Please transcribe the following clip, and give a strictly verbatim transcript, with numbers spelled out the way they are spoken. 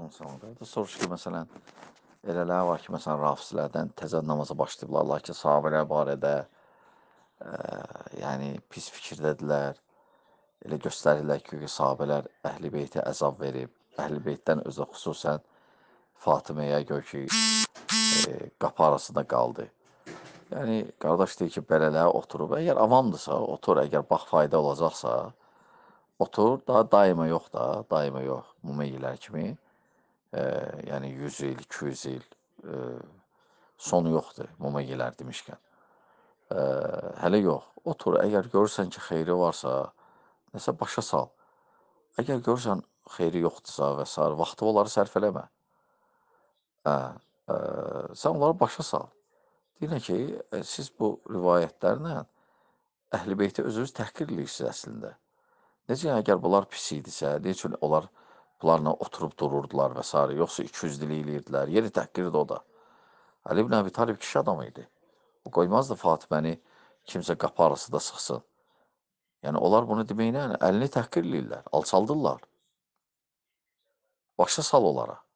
Sonra da soruş ki, məsələn, elələr var ki, məsələn, rafizlərdən təzə namaza başlayıblar, lakin sahabələr barədə ə, yəni pis fikirdədirlər. Elə göstərirlər ki, sahabələr Əhl-i Beytə əzab verib. Əhl-i Beytdən özü xüsusən Fatiməyə gör ki, e, qapı arasında qaldı. Yəni, qardaş deyir ki, belələr oturub, əgər avamdırsa, otur, əgər bax fayda olacaqsa, otur, daha daima yox da, daima yox, Mumeyyilər kimi. E, yəni yüz il, iki yüz il e, sonu yoxdur Mumeyyilər demişkən. E, hələ yox, otur, əgər görürsən ki, xeyri varsa, nəsə başa sal. Əgər görürsən xeyri yoxdursa və s. vaxtı onları sərf eləmə. Hə, ə, sən onları başa sal. Deyirlər ki, ə, siz bu rivayətlərlə Əhl-i Beyti özünüz təhqir edirsiniz əslində. Necə yəni, əgər bunlar pis idisə, nə üçün onlar bunlarla oturub dururdular və s. yoxsa iki yüz dilik eləyirdilər, yeri təhqirdir o da. Ali ibn Əbi Talib kişi adam idi. O qoymazdı Fatiməni kimsə qapı arasında sıxsın. Yəni, onlar bunu deməklə əlini təhqir eləyirlər, alçaldırlar. Başa sal onlara.